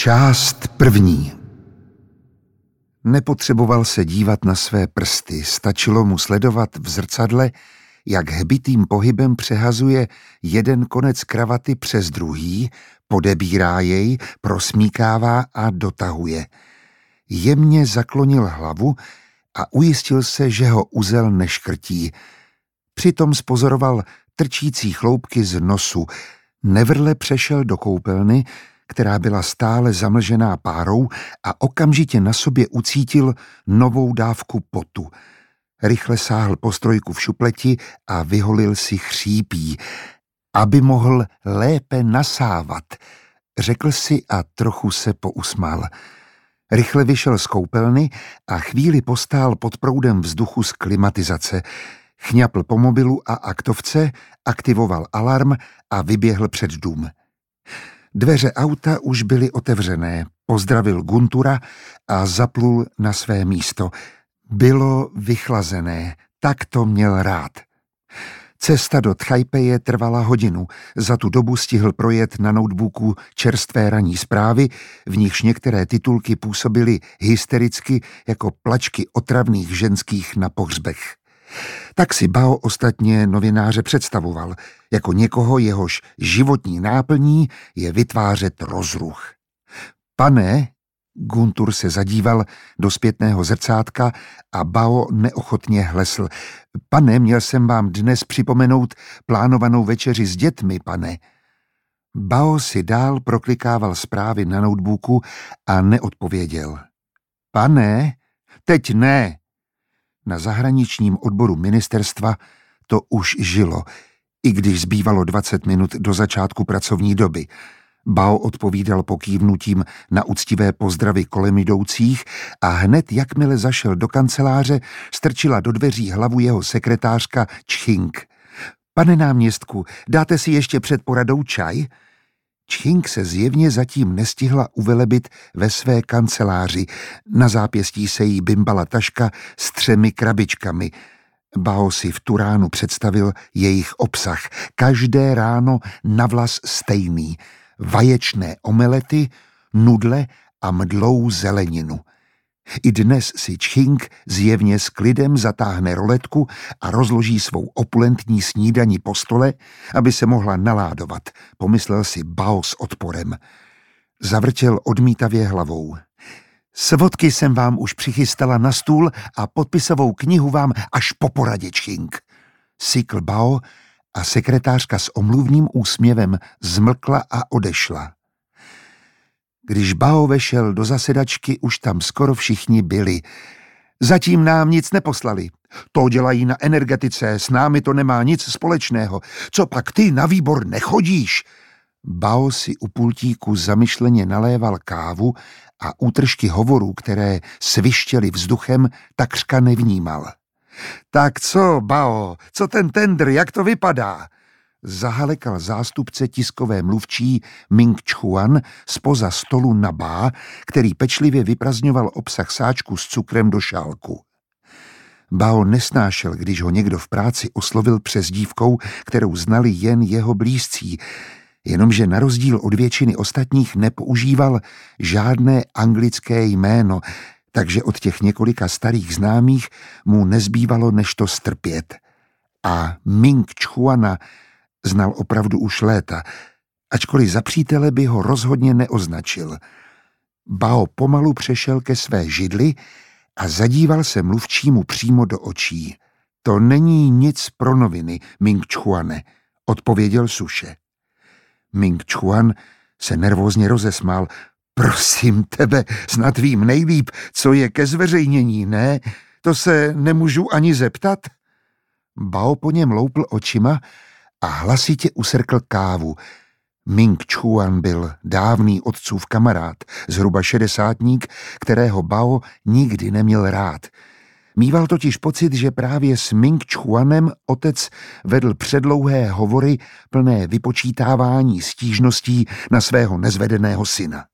Část první. Nepotřeboval se dívat na své prsty, stačilo mu sledovat v zrcadle, jak hbitým pohybem přehazuje jeden konec kravaty přes druhý, podebírá jej, prosmíkává a dotahuje. Jemně zaklonil hlavu a ujistil se, že ho uzel neškrtí. Přitom spozoroval trčící chloupky z nosu. Nevrle přešel do koupelny, která byla stále zamlžená párou, a okamžitě na sobě ucítil novou dávku potu. Rychle sáhl po strojku v šupleti a vyholil si chřípí, aby mohl lépe nasávat, řekl si a trochu se pousmál. Rychle vyšel z koupelny a chvíli postál pod proudem vzduchu z klimatizace. Chňapl po mobilu a aktovce, aktivoval alarm a vyběhl před dům. Dveře auta už byly otevřené, pozdravil Guntura a zaplul na své místo. Bylo vychlazené, tak to měl rád. Cesta do Tchajpeje trvala hodinu, za tu dobu stihl projet na notebooku čerstvé ranní zprávy, v nichž některé titulky působily hystericky jako plačky otravných ženských na pohřbech. Tak si Bao ostatně novináře představoval, jako někoho, jehož životní náplní je vytvářet rozruch. Pane, Guntur se zadíval do zpětného zrcátka a Bao neochotně hlesl. Pane, měl jsem vám dnes připomenout plánovanou večeři s dětmi, pane. Bao si dál proklikával zprávy na notebooku a neodpověděl. Pane, teď ne. Na zahraničním odboru ministerstva to už žilo, i když zbývalo 20 minut do začátku pracovní doby. Bao odpovídal pokývnutím na úctivé pozdravy kolem jdoucích a hned, jakmile zašel do kanceláře, strčila do dveří hlavu jeho sekretářka Čching. Pane náměstku, dáte si ještě před poradou čaj? Čching se zjevně zatím nestihla uvelebit ve své kanceláři. Na zápěstí se jí bimbala taška s 3 krabičkami. Bao si v tu ránu představil jejich obsah. Každé ráno navlas stejný. Vaječné omelety, nudle a mdlou zeleninu. I dnes si Čching zjevně s klidem zatáhne roletku a rozloží svou opulentní snídani po stole, aby se mohla naládovat, pomyslel si Bao s odporem. Zavrtěl odmítavě hlavou. Svodky jsem vám už přichystala na stůl a podpisovou knihu vám až po poradě, Čching. Sykl Bao a sekretářka s omluvným úsměvem zmlkla a odešla. Když Bao vešel do zasedačky, už tam skoro všichni byli. Zatím nám nic neposlali. To dělají na energetice, s námi to nemá nic společného. Co pak ty na výbor nechodíš? Bao si u pultíku zamyšleně naléval kávu a útržky hovorů, které svištěly vzduchem, takřka nevnímal. Tak co, Bao, co ten tendr, jak to vypadá? Zahalekal zástupce tiskové mluvčí Ming Chuan zpoza stolu na Ba, který pečlivě vyprazňoval obsah sáčku s cukrem do šálku. Bao nesnášel, když ho někdo v práci oslovil přezdívkou, kterou znali jen jeho blízcí, jenomže na rozdíl od většiny ostatních nepoužíval žádné anglické jméno, takže od těch několika starých známých mu nezbývalo než to strpět. A Ming Chuana znal opravdu už léta, ačkoliv za přítele by ho rozhodně neoznačil. Bao pomalu přešel ke své židli a zadíval se mluvčímu přímo do očí. To není nic pro noviny, Ming Chuane, odpověděl suše. Ming Chuan se nervózně rozesmál. Prosím tebe, snad vím nejlíp, co je ke zveřejnění, ne? To se nemůžu ani zeptat? Bao po něm loupl očima a hlasitě usrkl kávu. Ming Chuan byl dávný otcův kamarád, zhruba šedesátník, kterého Bao nikdy neměl rád. Mýval totiž pocit, že právě s Ming Chuanem otec vedl předlouhé hovory plné vypočítávání stížností na svého nezvedeného syna.